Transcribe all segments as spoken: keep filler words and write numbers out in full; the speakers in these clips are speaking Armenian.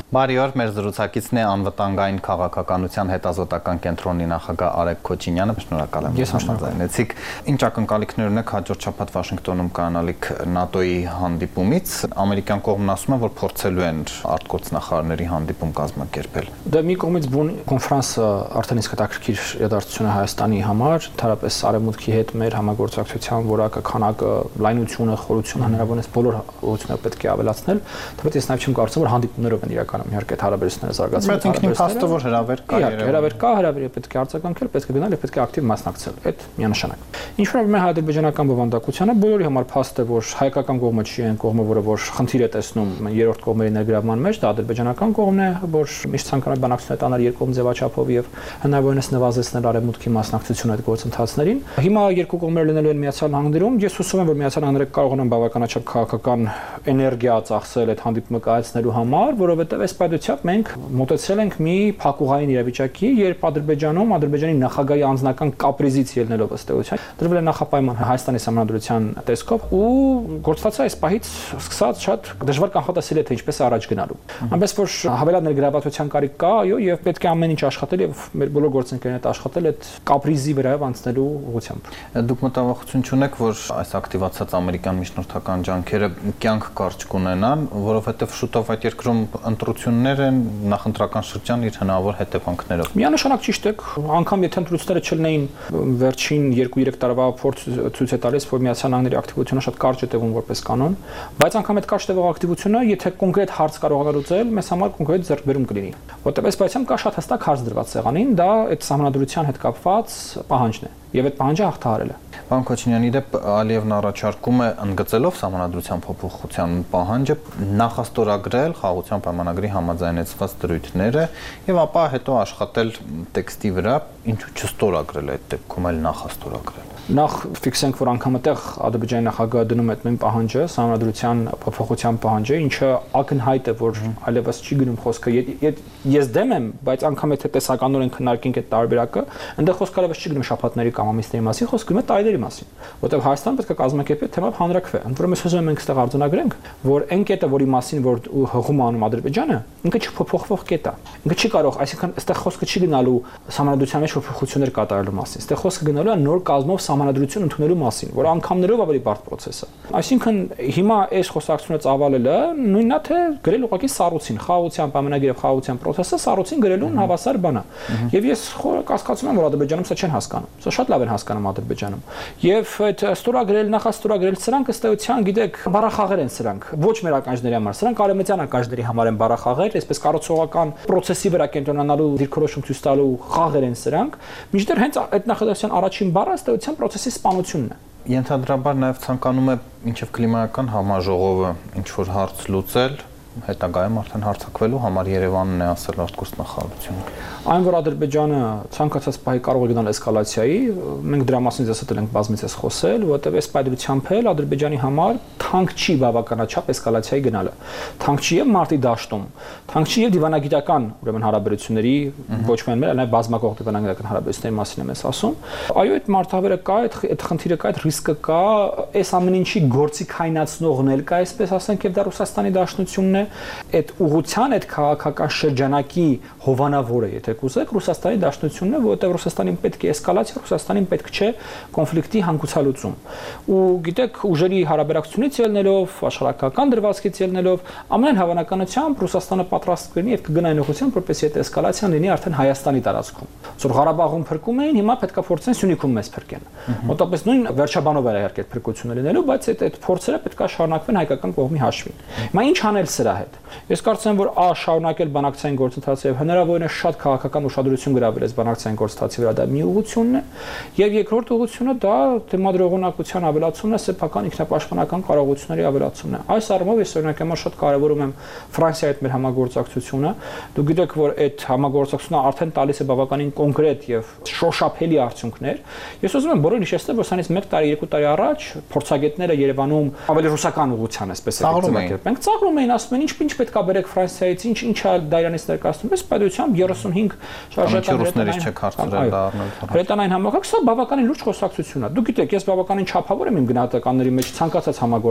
Բարի օր, մեր զրուցակիցն է անվտանգային քաղաքականության հետազոտական կենտրոնի նախագահ Արեգ Քոչինյանը, շնորհակալ եմ համաձայնեցիք։ Ինչ ակնկալիքներ ունեք հաջորդ շաբաթ Վաշինգտոնում կանալիք ՆԱՏՕ-ի հանդիպումից։ Ամերիկյան կողմն ասում է, որ փորձելու են արտգործնախարարների հանդիպում կազմակերպել։ Դա մի կողմից բուն կոնֆերանսը արդեն իսկ հետաքրքիր իրադարձություն է Հայաստանի համար, ընդհանրապես Արևմուտքի հետ մեր համագործակցության որակը, քանակը, լայնությունը, խորությունը հնարավորինս բոլոր ուղղությունները պետք է ավելացնել, թեպետ ես նաև չեմ կարծում, որ հանդիպումներով են իրականում իհարկե հարաբերությունները զարգացնել։ Բայց ինքնին փաստը որ հրավեր կա, հրավեր կա, հրավերը պետք է արձագանքել, պետք է գնալ եւ պետք է ակտիվ մասնակցել։ Այդ միանշանակ։ Ինչ որ մեր հայ-ադրբեջանական բովանդակությանը բոլորի համար փաստ է, որ հայկական կողմը չի այն կողմը, որը որ խնդիր է տեսնում երրորդ կողմերի ներգրավման մեջ, դա ադրբեջանական կողմն է, որ միշտ ցանկանում է բանակցություն տանել երկու կողմ ձևաչափով եւ հնարավորինս նվազեցնել արևմուտքի մասնակցությունը այդ գործընթացներին։ Հիմա երկու կողմերը լինելու են Միացյալ Նահանգներում, ես հուսում եմ, որ Միացյալ Նահանգները կարողանան բավականաչափ քաղաքական էներգիա ծախսել այդ հանդիպումը կայացնելու համար, որովհետեւ այս պայմանությամբ մենք մոտեցել ենք մի փակուղային իրավիճակի, երբ Ադրբեջանում Ադրբեջանի նախագահի անձնական կապրիզից ելնելով ըստ էության դրվել է նախապայման Հայաստանի Սահմանադրության տեսքով ու գործվածը այս պահից սկսած շատ դժվար կանխատեսել է թե ինչպես առաջ գնալու։ Այնպես որ հավելյալ ներգրավվածության կարիք կա, այո, եւ պետք է ամեն ինչ աշխատել եւ մեր բոլոր գործընկերներն հետ աշխատել այդ կապրիզի վրայով անցնելու ուղղությամբ։ Դուք մտավախություն չունեք, որ այս ակտիվացած ամերիկյան միջնորդական ջանքերը կյանք կարճ կունենան, որովհետեւ շուտով այդ երկրում ընտրություններ են, նախընտրական շրջան իր հնարավոր հետևանքներով։ Միանշանակ ճիշտ եք, անգամ եթե ընտրությունները չլինեին վերջին երկու-երեք տարվա փորձ ցույց է տալիս, որ Միացյալ Նահանգների ակտիվությունը շատ կարճ է տևում որպես կանոն, բայց անգամ այդ կարճ տևող ակտիվությունը, եթե կոնկրետ հարց կարողանա լուծել, մեզ համար կոնկրետ ձեռքբերում կլինի։ Որտեղ այս պայծամ կա շատ հստակ հարց դրված սեղանին, դա այդ սահմանադրության հետ կապված պահանջն է, եւ այդ պահանջը հաղթահարել է։ Պարոն Քոչինյան, իդեպ Ալիևն առաջարկում է ընդգծելով սահմանադրության փոփոխության պահանջը նախաստորագրել խաղաղության պայմանագրի համաձայնեցված դրույթները եւ ապա հետո աշխատել տեքստի վրա, ինչու չստորագրել այդ դեպքում, այլ նախաստորագրել։ Նախ ֆիքսենք, որ անգամ այդտեղ Ադրբեջանի նախագահը դնում է այդ նույն պահանջը, սահմանադրության փոփոխության պահանջը, ինչը ակնհայտ է, որ այլևս չի գնում խոսքը։ Ես դեմ եմ, բայց անգամ եթե տեսականորեն քննարկենք այդ տարբերակը, այնտեղ խոսքը այլևս չի գնում շաբաթների կամ ամիսների մասին, խոսքը գնում է տարիների մասին, որտեղ Հայաստանը պետք է կազմակերպի թեմայով հանրաքվե։ Ընդ որում ես ուզում եմ մենք այստեղ արձանագրենք, որ այն կետը, որի մասին որ հղում անում Ադրբեջանը, ինքը չփոփոխվող կետ է։ Ինքը չի կարող, այսինքն այստեղ խոսքը չի գնալու սահմանադրության մեջ փոփոխություններ կատարելու մասին։ Այստեղ խոսքը գնալու է նոր կազմով սահմանադրություն ընդունելու մասին, որ անգամներով ավելի բարդ process է։ Այսինքն հիմա այս խոսակցությունը ծավալելը նույնն է թե գրել ուղղակի սառույցին, խաղաղության պայմանագիրը, խաղաղության process-ը սառույցին գրելուն հավասար բան է։ Եվ ես կասկածում եմ, որ Ադրբեջանում սա չեն հասկանում։ Սա շատ լավ են հասկանում Ադրբեջանում։ Եվ այդ ստորագրել, նախաստորագրել սրանք ըստ էության, գիտեք, բառախաղեր են սրանք։ Ոչ մեր ականջների համար, սրանք արևմտյան ականջների համար են բառախաղեր, այսպես կառուցողական process-ի վրա կենտրոնանալու դիրքորոշում ցույց տալու խաղեր են սրանք։ Մինչդեռ հենց այդ նախադասության առաջին բառը ըստ էության process-ի սպանությունն է։ Ենթադրաբար նաև ցանկանում է մինչև կլիմայական համաժողովը ինչ որ հարց լուծել, հետագայում արդեն հարցակվելու համար Երևանն է ասել արտգործնախարարությունը։ Այն որ Ադրբեջանը ցանկացած պահի կարող է գնալ էսկալացիայի, մենք դրա մասին դասել ենք բազմիցս խոսել, որովհետև այս պայմանությամբ էլ Ադրբեջանի համար թանկ չի բավականաչափ էսկալացիայի գնալը։ Թանկ չի եւ մարտի դաշտում, թանկ չի եւ դիվանագիտական, ուրեմն հարաբերությունների ոչ միայն մեր, այլ բազմակողմ դիվանագիտական հարաբերությունների մասին եմ ասում։ Այո, այդ մարտավերը կա, այդ խնդիրը կա, այդ ռիսկը կա, այս ամեն ինչի գործի քայնացնողն էլ կա, այսպես ասենք, եւ դա Ռուսաստանի դաշնությունն է, այդ ուղղության, այդ քաղաքական շրջանակի հովանավորը, եթե կուզեք, Ռուսաստանի դաշնությունն է, որովհետեւ Ռուսաստանին պետք է էսկալացիա, Ռուսաստանին պետք չէ կոնֆլիկտի հանգուցալուծում։ Ու գիտեք, ուժերի հարաբերակցությունից ելնելով, աշխարհական դրվածքից ելնելով, ամեն հավանականությամբ Ռուսաստանը պատրաստ կլինի եւ կգնա այն ուղղությամբ, որպեսզի այդ էսկալացիան լինի արդեն Հայաստանի տարածքում։ Որ Ղարաբաղում փրկում էին, հիմա պետքա փորձեն Սյունիքում մեզ փրկեն։ Մոտապես նույն վերջաբանով է իհարկե այդ փրկությունը լինելու, բայց այդ այդ փորձերը պետքա շարունակվեն հայկական կողմի հաշվին։ Հիմա ինչ անել սրա հետ։ Ես կարծում եմ, որ ա շարունակել բանակցային գործընթացը եւ հնարավորինս շատ քաղաքական ուշադրություն գրավել այս բանակցային գործընթացի վրա, դա մի ուղղությունն է, եւ երկրորդ ուղղությունը դա դեմադրողունակության ավելացումն է, սեփական ինքնապաշտպանական կարողությունների ավելացումն է։ Այս առումով ես օրինակ համար շատ կարեւորում եմ Ֆրանսիայի հետ մեր համագործակցությունը։ Դուք գիտեք, որ այդ համագործակցությունը արդեն տալիս է բավականին կոնկրետ եւ շոշափելի արդյունքներ։ Ես ուզում եմ բոլորին հիշեցնել, որ սրանից մեկ տարի, երկու տարի առաջ փորձագետները Երևանում ավելի ռուսական ուղղության այսպես եկեղեցիներկերպենք ծաղրում էին, ասում են ինչ ինչ պետք է բերեք Ֆրանսիայից, ինչ ինչ է Դայրանից ներկայացնում, այս պատմությամբ երեսունհինգ շարժական ռուսներից չեք հարցրել դա առնել։ Հրետանային համակարգ, սա բավականին լուրջ խոսակցություն է։ Դուք գիտեք, ես բավականին չափավոր եմ իմ գնահատականների մեջ ցանկացած համագործ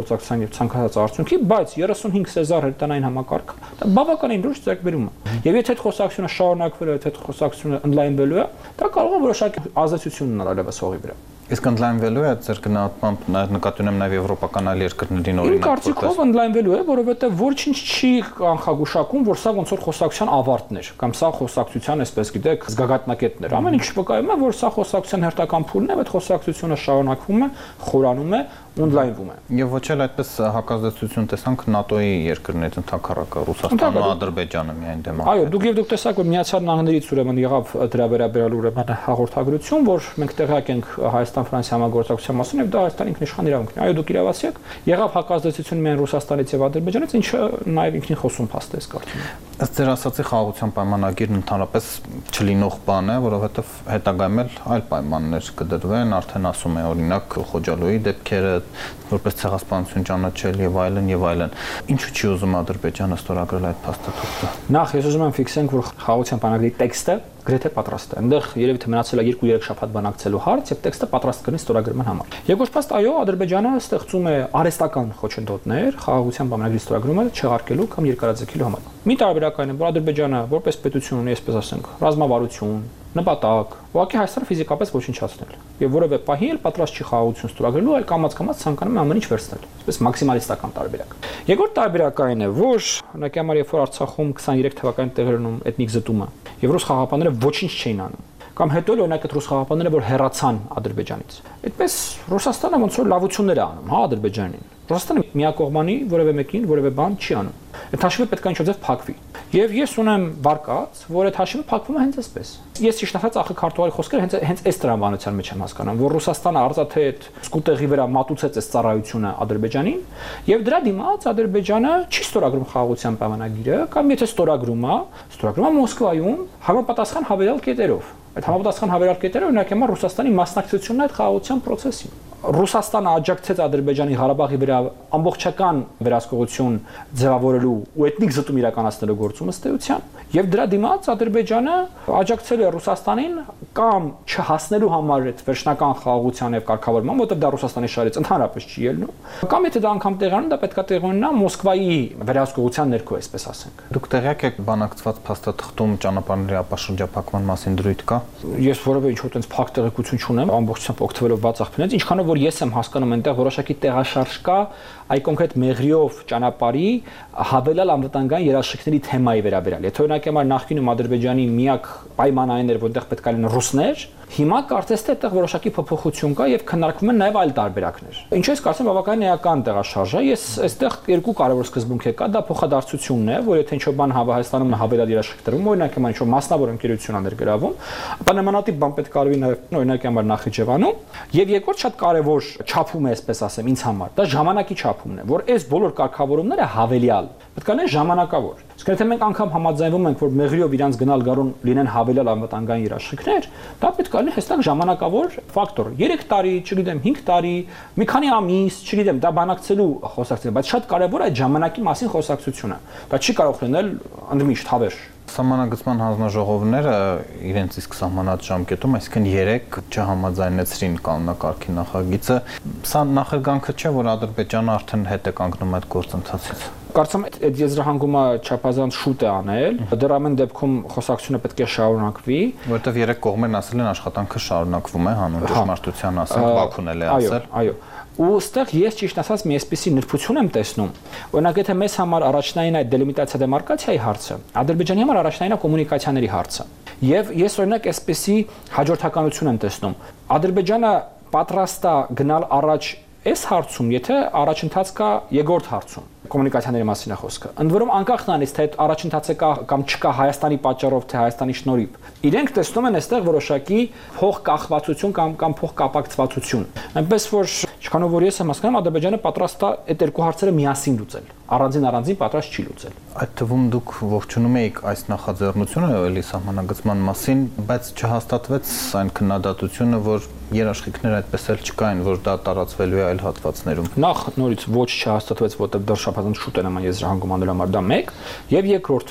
համագործակցության եւ ցանկացած արդյունքի, բայց երեսունհինգ սեզար հերթանային համակարգը դա բավականին լուրջ ձեռքբերում է։ Եվ եթե այդ խոսակցությունը շարունակվելու է, եթե այդ խոսակցությունը ընդլայնվելու է, դա կարող է որոշակի ազդեցություն ունենալ այլևս հողի վրա։ Իսկ ընդլայնվելու է ձեր գնահատմամբ նկատի ունեմ նաև եվրոպական այլ երկրներին օրինակ։ Իմ կարծիքով ընդլայնվելու է, որովհետեւ ոչինչ չի կանխագուշակում, որ սա ոնց որ խոսակցության ավարտն էր, կամ սա խոսակցության, այսպես գիտեք, զգագաթնակետն էր։ Ամեն ինչ վկայում է, որ սա խոսակցության հերթական փուլն է, այդ խոսակցությունը շարունակվում է, խորանում է, ընդլայնվում է։ Եվ ոչ էլ այդպես հակազդեցություն տեսանք ՆԱՏՕ-ի երկրներից, ընդհանրապես Ռուսաստանը, Ադրբեջանը միայն դեմ։ Այո, դուք եւ դուք տեսաք, որ Միացյալ Նահանգներից ուրեմն եղավ դրա վերաբերյալ ուրեմն հաղորդագրություն, որ մենք տեղյակ ենք Հայաստան-Ֆրանսիա համագործակցության մասին եւ դա Հայաստանի ինքնիշխան իրավունքն է։ Այո, դուք իրավացի եք։ Եղավ հակազդեցություն միայն Ռուսաստանից եւ Ադրբեջանից, ինչը նաեւ ինքնին խոսում փաստ է, կարծում եմ։ Ըստ ձեր ասացի խաղաղության պայմանագիրն ընդհանրապես չլինող բան է, որովհետև հետագայում էլ այլ պայմաններ կդրվեն, արդեն ասում է օրինակ Խոջալոյի դեպքերը, որպես ցեղասպանություն ճանաչել եւ այլն եւ այլն։ Ինչու՞ չի ուզում Ադրբեջանը ստորագրել այդ փաստաթուղթը։ Նախ ես ուզում եմ ֆիքսենք, որ խաղաղության պայմանագրի տեքստը գրեթե պատրաստ է։ Այնտեղ երևի թե մնացել է երկու-երեք շաբաթ բանակցելու հարց եւ տեքստը պատրաստ կլինի ստորագրման համար։ Երկրորդ փաստ, այո, Ադրբեջանը ստեղծում է արհեստական խոչընդոտներ խաղաղության պայմանագրի ստորագրումը չեղարկելու կամ երկարաձգելու համար։ Մի տարբերակն է, որ Ադրբեջանը որպես պետություն ունի, այսպես ասենք, ռազմավարություն, նպատակ, ուղղակի Հայաստանը ֆիզիկապես ոչնչացնել։ Եվ որևէ պահի էլ պատրաստ չի խաղաղություն ստորագրելու, այլ կամաց-կամաց ցանկանում է ամեն ինչ վերցնել։ Այսպես մաքսիմալիստական տարբերակ։ Երկրորդ տարբերակն է, որ օրինակ համար երբ որ Արցախում քսաներեք թվականին տեղի ունենում էթնիկ զտումը, եւ ռուս խաղաղապահները ոչինչ չէին անում։ Կամ հետո էլ օրինակ այդ ռուս խաղաղապահները որ հեռացան Ադրբեջանից։ Այդպես Ռուսաստանը ոնց որ լավություններ է անում, հա, Ադրբեջանին։ Ռուսաստանը միակողմանի որևէ մեկին որևէ բան չի անում։ Այդ հաշիվը պետք է ինչ-որ ձև փակվի։ Եվ ես ունեմ վարկած, որ այդ հաշիվը փակվում է հենց այսպես։ Ես ճիշտ ասած ախր քարտուղարի խոսքերը հենց հենց այս տրամաբանության մեջ եմ հասկանում, որ Ռուսաստանը արծաթե այդ սկուտեղի վրա մատուցեց այս ծառայությունը Ադրբեջանին, եւ դրա դիմաց Ադրբեջանը չի ստորագրում խաղաղության պայմանագիրը, կամ եթե ստորագրում է, ստորագրում է Մոսկվայում համապատասխան հավելյալ կետերով։ Այդ համապատասխան հավելյալ կետերը օրինակ հիմա Ռուսաստանի մասնակցությունն է այդ խաղաղության process-ին։ Ռուսաստանը աջակցեց Ադրբեջանի Ղարաբաղի վրա ամբողջական վերահսկողություն ձևավորելու ու էթնիկ զտում իրականացնելու գործում ըստ էության, եւ դրա դիմաց Ադրբեջանը աջակցել է Ռուսաստանին կամ չհասնելու համար այդ վերջնական խաղաղության եւ կարգավորման, որտեղ դա Ռուսաստանի շարից ընդհանրապես չի ելնում, կամ եթե դա անգամ տեղանում, դա պետք է տեղի ունենա Մոսկվայի վերահսկողության ներքո, այսպես ասենք։ Դուք տեղյակ եք բանակցված փաստաթղթում ճանապարհների ապաշրջափակման մասին դրույթ կա։ Ես որևէ ինչ-որ տենց փակ տեղեկություն չունեմ, ամբողջությամբ օգտվելով բաց աղբյուրներից, ինչքանով որ ես եմ հասկանում այնտեղ որոշակի տեղաշարժ կա այ կոնկրետ Մեղրիով ճանապարհի հավելյալ անվտանգային երաշխիքների թեմայի վերաբերյալ։ Եթե օրինակ համար նախկինում Ադրբեջանի միակ պայմանը այն էր, որտեղ պետք է լինեն ռուսներ, հիմա կարծես թե այդտեղ որոշակի փոփոխություն կա եւ քննարկվում են նաեւ այլ տարբերակներ։ Ինչու ես կարծում բավականին էական տեղաշարժ է։ Ես այստեղ երկու կարևոր սկզբունք է կա, դա փոխադարձությունն է, որ եթե ինչ-որ բան Հայաստանում հավելյալ երաշխիք տրվում, օրինակ հիմա ինչ-որ մասնավոր ընկերություն ա ներգրավում, ապա նմանատիպ բան պետք է արվի նաեւ օրինակ համար Նախիջևանում, եւ երկրորդ շատ կարևոր չափում է, այսպես ասեմ, ինձ համար, դա ժամանակի չափումն է, որ այս բոլոր կարգավորումները հավելյալ պետք է լինեն ժամանակավոր։ Իսկ եթե մենք անգամ համաձայնվում ենք, որ Մեղրիով իրանց գնալ գարուն լինեն հավելյալ անվտանգային երաշխիքներ, դա պետք է լինի հստակ ժամանակավոր ֆակտոր։ երեք տարի, չգիտեմ, հինգ տարի, մի քանի ամիս, չգիտեմ, դա բանակցելու խոսակցություն, բայց շատ կարևոր է այդ ժամանակի մասին խոսակցությունը։ Դա չի կարող լինել ընդմիշտ հավերժ։ Սահմանագծման հանձնաժողովները իրենց իսկ սահմանած ժամկետում, այսինքն երեք չհամաձայնեցրին կանոնակարգի նախագիծը։ Սա նախագանքը չէ, որ Ադրբեջանը արդեն հետ է կանգնում այդ գործընթացից։ Կարծում եմ այդ եզրահանգումը չափազանց շուտ է անել։ Դեռ ամեն դեպքում խոսակցությունը պետք է շարունակվի, որովհետև երեք կողմերն ասել են աշխատանքը շարունակվում է, հանուն ճշմարտության ասենք, Բաքուն էլ է ասել։ Այո, այո։ Ու այստեղ ես ճիշտ ասած մի այսպիսի նրբություն եմ տեսնում։ Օրինակ եթե մեզ համար առաջնային այդ դելիմիտացիա դեմարկացիայի հարցը, Ադրբեջանի համար առաջնային է կոմունիկացիաների հարցը։ Եվ ես օրինակ այսպիսի հաջորդականություն եմ տեսնում։ Ադրբեջանը պատրաստ է գնալ առաջ այս հարցում, եթե առաջընթաց կա երկրորդ հարցում, կոմունիկացիաների մասին է խոսքը։ Ընդ որում անկախ նրանից, թե առաջընթացը կա կամ չկա Հայաստանի պատճառով, թե Հայաստանի շնորհիվ, իրենք տեսնում են այստեղ որոշակի փոխկախվածություն կամ կամ փոխկապակցվածություն։ Այնպես որ ինչքանով որ ես եմ հասկանում, Ադրբեջանը պատրաստ է այդ երկու հարցերը միասին լուծել։ Առանձին առանձին պատրաստ չի լուծել։ Այդ թվում դուք ողջունում եք այս նախաձեռնությունը էլի սահմանագծման մասին, բայց չհաստատվեց այն քննադատությունը, որ երաշխիքներ այդպես էլ չկային, որ դա տարածվելու է այլ հատվածներում։ Նախ նորից ոչ չհաստատվեց, որտեղ դեռ շփազանց շուտ է նման եզրահանգում անելու համար դա մեկ, եւ երկրորդը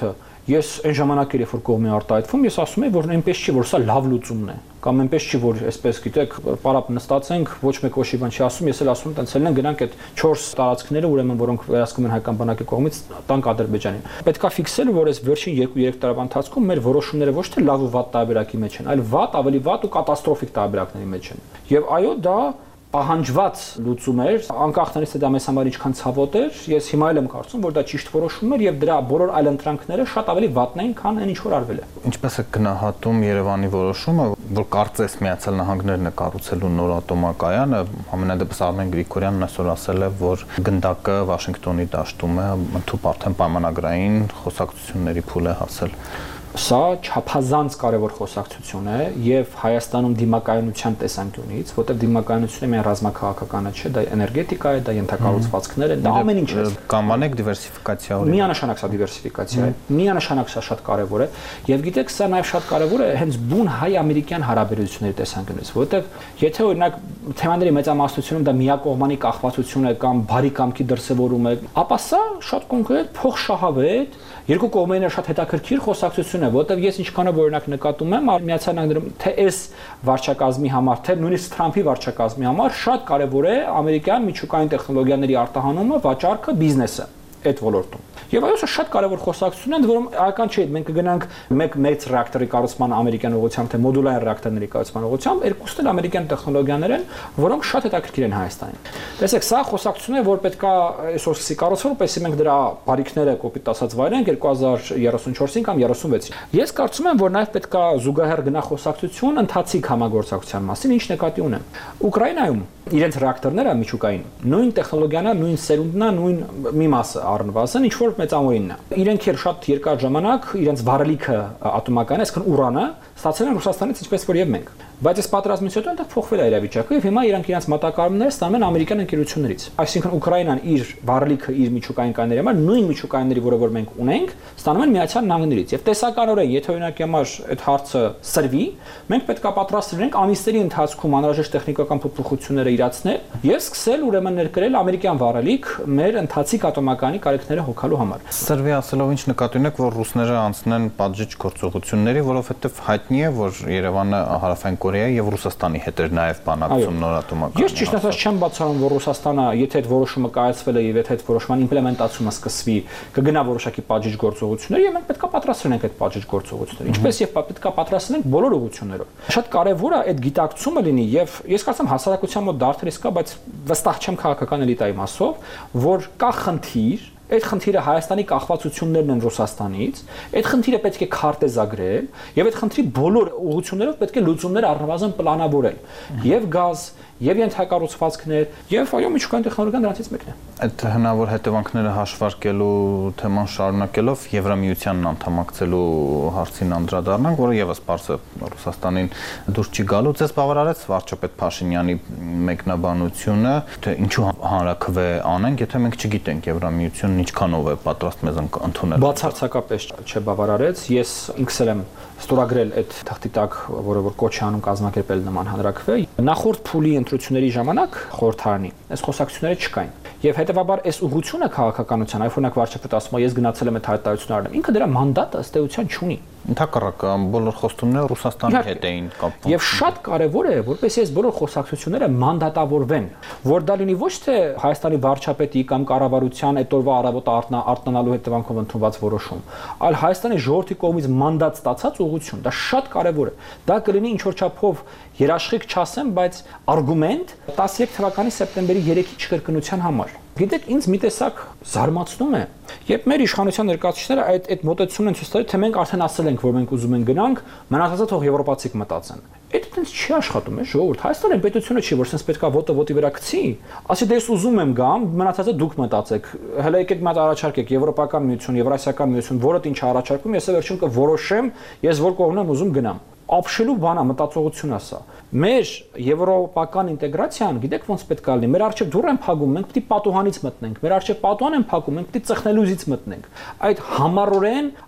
Ես այն ժամանակ երբ որ կողմի արտահայտվում, ես ասում եմ, որ այնպես չի, որ սա լավ լուծումն է, կամ այնպես չի, որ այսպես գիտեք, պարապ նստածենք, ոչ մեկ ոչի բան չի ասում, ես էլ ասում եմ, տենց են գնանք այդ չորս տարածքները, ուրեմն որոնք վերահսկվում են հայկական բանակի կողմից, տանք Ադրբեջանին։ Պետք է ֆիքսել, որ այս վերջին երկու-երեք տարվա ընթացքում մեր որոշումները ոչ թե լավ ու վատ տարբերակի մեջ են, այլ վատ, ավելի վատ ու կատաստրոֆիկ տարբերակների մեջ են։ Եվ այո, դա պահանջված լուծում էր, անկախ նրանից թե դա մեզ համար ինչքան ցավոտ էր, ես հիմա էլ եմ կարծում, որ դա ճիշտ որոշում էր եւ դրա բոլոր այլ ընտրանքները շատ ավելի վատն էին, քան այն ինչ որ արվել է։ Ինչպես է գնահատում Երևանի որոշումը, որ կարծես Միացյալ Նահանգներն է կառուցելու նոր ատոմակայանը, ամենադեպս Արմեն Գրիգորյանն այսօր ասել է, որ գնդակը Վաշինգտոնի դաշտում է, ընդհանուր արդեն պայմանագրային խոսակցությունների փուլ է հասել։ Սա չափազանց կարևոր խոսակցություն է եւ Հայաստանում դիմակայունության տեսանկյունից, որտեղ դիմակայունությունը միայն ռազմաքաղաքականը չէ, դա էներգետիկա է, դա ենթակառուցվածքներ են, դա ամեն ինչ է։ Կանանեք դիվերսիֆիկացիա օրինակ։ Միանշանակ սա դիվերսիֆիկացիա է, միանշանակ սա շատ կարևոր է եւ գիտեք, սա նաեւ շատ կարևոր է հենց բուն հայ-ամերիկյան հարաբերությունների տեսանկյունից, որտեղ եթե օրինակ թեմաների մեծամասնությունում դա միակողմանի կախվածություն է կամ բարի կամքի դրսևորում է, ապա սա շատ կոնկրետ փոխշահավետ երկու կողմերն շատ հետաքրքիր խոսակցություն է, որտեղ ես ինչքանով օրինակ նկատում եմ Միացյալ Նահանգներում թե այս վարչակազմի համար, թե նույնիսկ Թրամփի վարչակազմի համար շատ կարևոր է ամերիկյան միջուկային տեխնոլոգիաների արտահանումը, վաճառքը, բիզնեսը այդ ոլորտում։ Եվ այո, սա շատ կարևոր խոսակցություն է, որում այական չէ, մենք կգնանք մեկ մեծ ռեակտորի կառուցման ամերիկյան ուղղությամբ, թե մոդուլային ռեակտորների կառուցման ուղղությամբ, երկուսն էլ ամերիկյան տեխնոլոգիաներ են, որոնք շատ հետաքրքիր են Հայաստանին։ Տեսեք, սա խոսակցություն է, որ պետքա այսօր սկսի կառուցվել, որպեսզի մենք դրա բարիքները կոպիտ ասած վայրենք երկու հազար երեսունչորսին կամ երեսունվեցին։ Ես կարծում եմ, որ նաև պետքա զուգահեռ գնա խոսակցություն ընթացիկ համագործակցության մասին, ինչ նկատի ունեմ։ Ուկրաինայում իրենց ռեակտորները միջուկային նույն տեխնոլոգիան է, նույն սերունդն է, նույն մի մասը առնվազն, ինչ որ մեծամորինն է։ Իրենք էլ շատ երկար ժամանակ իրենց վառելիքը ատոմական, այսինքն ուրանը, ստացել են Ռուսաստանից, ինչպես որ եւ մենք։ Բայց այս պատերազմից հետո այնտեղ փոխվել է իրավիճակը եւ հիմա իրանք իրենց մատակարարումները ստանում են ամերիկյան ընկերություններից։ Այսինքն Ուկրաինան իր վառելիքը իր միջուկային կանների համար նույն միջուկայինների, որը որ մենք ունենք, ստանում են Միացյալ Նահանգներից։ Եվ տեսականորեն, եթե օրինակ համար այդ հարցը սրվի, մենք պետք է պատրաստ լինենք ամիսների ընթացքում անհրաժեշտ տեխնիկական փոփոխությունները իրացնել եւ սկսել ուրեմն ներկրել ամերիկյան վառելիք մեր ընթացիկ ատոմականի կարիքները հոգալու համար։ Սրվի ասելով ինչ նկատի ունեք, որ ռուսները անցնեն պատժիչ գործողությունների, որովհետեւ հայտնի է, որ Երևանը հարավային Կորեայի եւ Ռուսաստանի հետ էր նաեւ բանակցում նոր ատոմականի։ Ես ճիշտ ասած չեմ բացառում, որ Ռուսաստանը, եթե այդ որոշումը կայացվել է եւ եթե այդ որոշման իմպլեմենտացումը սկսվի, կգնա որոշակի պատժիչ գործողությունների եւ մենք պետք է պատրաստ լինենք այդ պատժիչ գործողություններին։ Ինչպես եւ պետք է պատրաստ լինենք բոլոր ուղղություններով։ Շատ կարեւոր է այդ գիտակցումը լինի եւ ես կարծեմ հասարակության մոտ դարձել կա, բայց վստահ չեմ քաղաքական էլիտայի մասով, որ կա խնդիր Այդ խնդիրը Հայաստանի կախվածություններն են Ռուսաստանից, այդ խնդիրը պետք է քարտեզագրել եւ այդ խնդրի բոլոր ուղղություններով պետք է լուծումներ առնվազն պլանավորել։ Եվ գազ, եւ ենթակառուցվածքներ, եւ այո, միջուկային տեխնոլոգիան դրանից մեկն է։ Այդ հնարավոր հետևանքները հաշվարկելու թեման շարունակելով Եվրամիությանն անդամակցելու հարցին անդրադառնանք, որը եւս բարձր Ռուսաստանին դուրս չի գալու։ Ձեզ բավարարեց վարչապետ Փաշինյանի մեկնաբանությունը, թե ինչու հանրաքվե անենք, եթե մենք չգիտենք Եվրամիությունն ինչքանով է պատրաստ մեզ ընդունել։ Բացարձակապես չբավարարեց, ես ինքս եմ ստորագրել այդ թղթի տակ, որը որ կոչ է անում կազմակերպել նման հանրաքվե։ Նախորդ փուլի ընտրությունների ժամանակ խորհրդարանի այս խոսակցությունները չկային։ Եվ հետեւաբար այս ուղղությունը քաղաքականության, այ օրինակ վարչապետը ասում է, ես գնացել եմ այդ հայտարարությունն արել, ինքը դրա մանդատը ըստ էության չունի։ Ընդհակառակը բոլոր խոստումները Ռուսաստանի հետ էին կապված։ Եվ շատ կարևոր է, որպեսզի այս բոլոր խոսակցությունները մանդատավորվեն, որ դա լինի ոչ թե Հայաստանի վարչապետի կամ կառավարության այդ օրվա առավոտը արտնանալու հետևանքով ընդունված որոշում, այլ Հայաստանի ժողովրդի կողմից մանդատ ստացած ուղղություն։ Դա շատ կարևոր է։ Դա կլինի ինչ որ չափով երաշխիք չասեմ, բայց արգումենտ տասներեք թվականի սեպտեմբերի երեքի չկրկնության համար։ Գիտեք, ինձ մի տեսակ զարմացնում է, երբ մեր իշխանության ներկայացուցիչները այդ այդ մոտեցումն են ցույց տալիս, թե մենք արդեն ասել ենք, որ մենք ուզում ենք գնանք, մնացածը թող եվրոպացիք մտածեն։ Այդ այդպես չի աշխատում է ժողովուրդ։ Հայաստանի պետությունը չի, որ sense պետքա ոտը ոտի վրա գցի, ասի դե ես ուզում եմ գամ, մնացածը դուք մտածեք։ Հələ եկեք մատ առաջարկեք Եվրոպական միություն, Եվրասիական միություն, որը ինչ առաջարկում, ես վերջում կորոշեմ, ես որ կողմն եմ ուզում գնամ։ Ապշելու բանա մտածողությունն է սա։ Մեր եվրոպական ինտեգրացիան, գիտեք ոնց պետք է լինի։ Մեր արժեք դուռ են փակում, մենք պետք է պատուհանից մտնենք։ Մեր արժեք պատուհան են փակում, մենք պետք է ծխնելուզից մտնենք։ Այդ համառորեն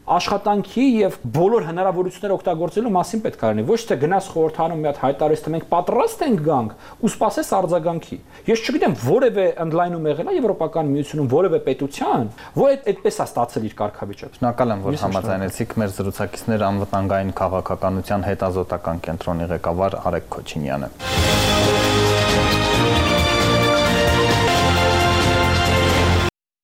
աշխատանքի եւ բոլոր հնարավորությունները օգտագործելու մասին պետք է լինի։ Ոչ թե գնաս խորհրդանում մի հատ հայտարարես, թե մենք պատրաստ ենք գանք ու սպասես արձագանքի։ Ես չգիտեմ, որևէ ընդլայնում եղել է Եվրոպական միությունում որևէ պետության, որ այդպես է ստացել իր կարգավիճակը։ Շնորհակալ եմ, որ համաձայնեցիք մեր զրուցակիցներ անվտանգային քաղաքականության հետազոտական կենտրոնի ղեկավար Արեգ Քոչինյանը։